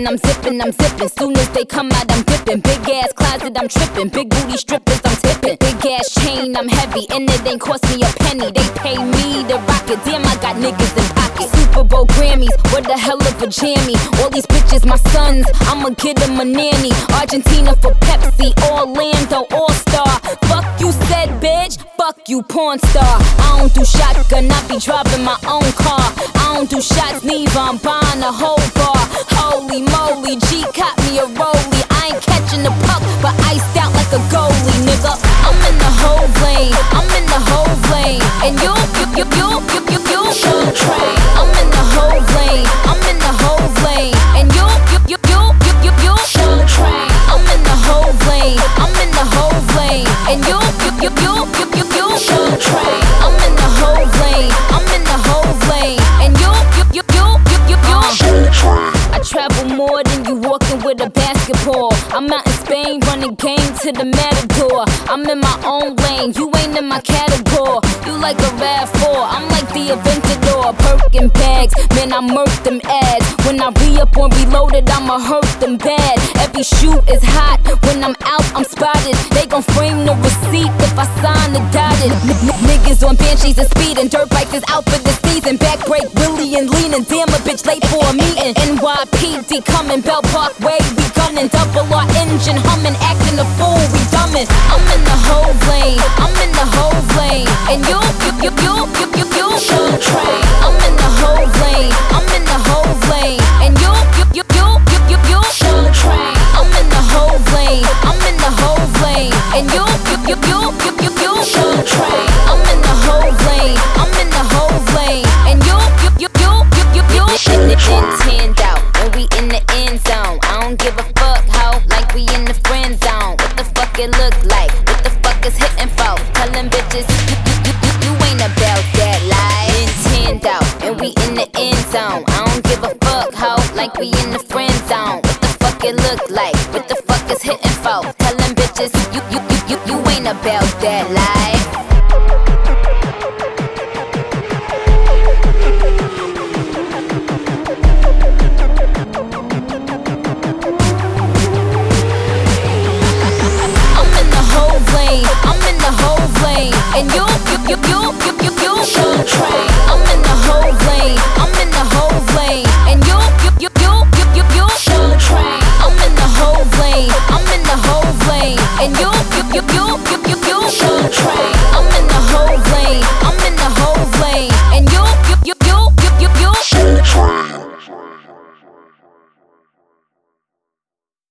zipping, I'm zipping, I'm zipping. Soon as they come out, I'm dipping. Big ass closet, I'm tripping. Big booty strippers, I'm tipping. Big ass chain, I'm heavy, and it ain't cost me a penny. They pay me to rock it. Damn, I got niggas in pocket. Super Bowl Grammys, what the hell of a jammy. All these bitches, my sons, I'ma get them a nanny. Argentina for Pepsi, Orlando All-Star. Fuck you said, bitch. Fuck you, porn star. I don't do shotgun, I be driving my own car. I don't do shots, neither, I'm buying a whole bar. Holy moly, G caught me a rollie. I ain't catching the puck, but iced out like a goalie, nigga. I'm in the whole lane, I'm in the whole lane. And you should train. I'm in the whole lane, I'm in the whole lane. And you should train. I'm in the whole lane, I'm in the whole lane. And you should train. I'm in the whole lane, I'm in the whole lane. And you should train. I travel more than you walking with a basketball. I'm out in Spain, running game to the Matador. I'm in my own lane, you ain't in my category. You like a RAV4, I'm like the Aventador. Birkin bags, man, I murk them ads. When I re-up on Reloaded, I'ma hurt them bad. Every shoe is hot, when I'm out, I'm spotted. They gon' frame the receipt if I sign the dotted. Niggas on Banshees and speeding, dirt bikes is out for the season. Back break, Willie and leaning, damn a bitch late for a meeting. NYPD coming, Bell Parkway, we gunning. Double R engine humming, acting a fool, we dumbing. I'm in the whole lane, I'm in the whole lane. And you should train. I'm in the whole lane, I'm in the whole lane. And you should train. I'm in the whole lane, I'm in the whole lane. And you should train. I'm in the whole lane, I'm in the whole lane. And you hand out when we in the end zone. I don't give a fuck, ho, like we in the friend zone. What the fuck it look like? What the fuck is hitting for? Tell them bitches you ain't about that life. Hand out and we in the end zone. I don't give a fuck, ho, like we in the friend zone. What the fuck it look like? What the fuck is hitting for? Tell them bitches you ain't about that life. And you should train. I'm in the whole lane, I'm in the whole lane. And you should train. I'm in the whole lane, I'm in the whole lane. And you should train. I'm in the whole lane, I'm in the whole lane. And you should train.